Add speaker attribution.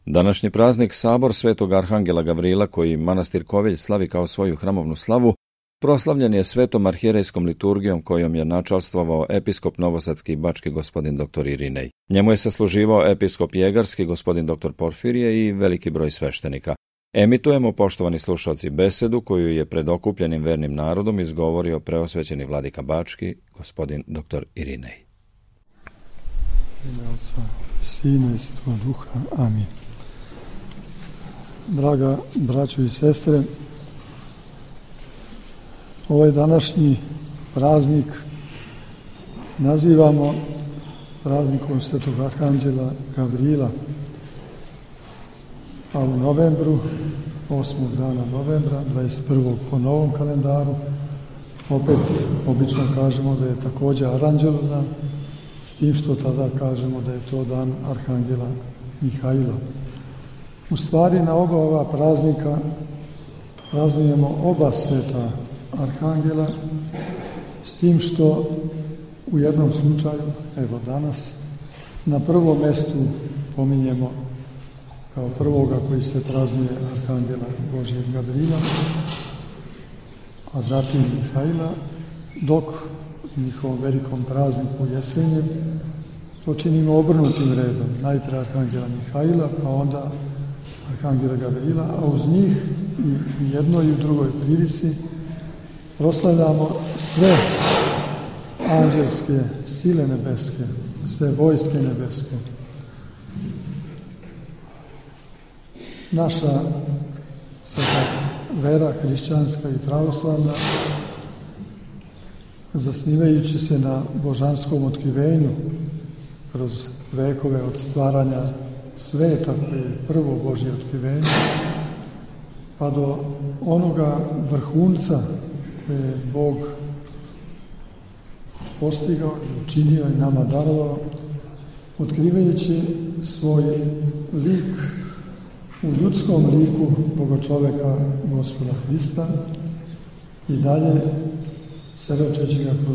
Speaker 1: Današnji praznik Sabor Svetog Arhangela Gavrila, koji manastir Kovelj slavi kao svoju hramovnu slavu, proslavljen je svetom arhijerejskom liturgijom kojom je načalstvovao episkop novosadski i bački gospodin dr. Irinej. Njemu je sasluživao episkop jegarski gospodin dr. Porfirije i veliki broj sveštenika. Emitujemo, poštovani slušalci, besedu koju je pred okupljenim vernim narodom izgovorio preosvećeni vladika bački gospodin dr. Irinej.
Speaker 2: Ime Otca, Sina i Svetog Duha. Amin. Draga braćo i sestre, ovaj današnji praznik nazivamo praznikom Svetog Arhanđela Gavrila, a u novembru, 8. dana novembra, 21. po novom kalendaru, opet obično kažemo da je također Aranđelov dan, s tim što tada kažemo da je to dan Arhangela Mihaila. U stvari na oba ova praznika praznujemo oba sveta Arhangela, s tim što u jednom slučaju, evo danas, na prvom mjestu pominjemo kao prvoga koji se praznuje Arhangela Božijeg Gavrila, a zatim Mihaila, dok njihovom velikom prazniku jesenjem to činimo obrnutim redom. Najprije Arhangela Mihaila, pa onda Arhangela Gavrila, a uz njih i u jednoj i u drugoj prilici proslavljamo sve anđelske sile nebeske, sve vojske nebeske. Naša vera hrišćanska i pravoslavna, zasnivajući se na božanskom otkrivenju kroz vekove od stvaranja sveta, koje je prvo Božje otkrivenje, pa do onoga vrhunca koje je Bog postigao i učinio i nama darovao, otkrivajući svoj lik u ljudskom liku Boga čoveka Gospoda Hrista i dalje srećeći ga kroz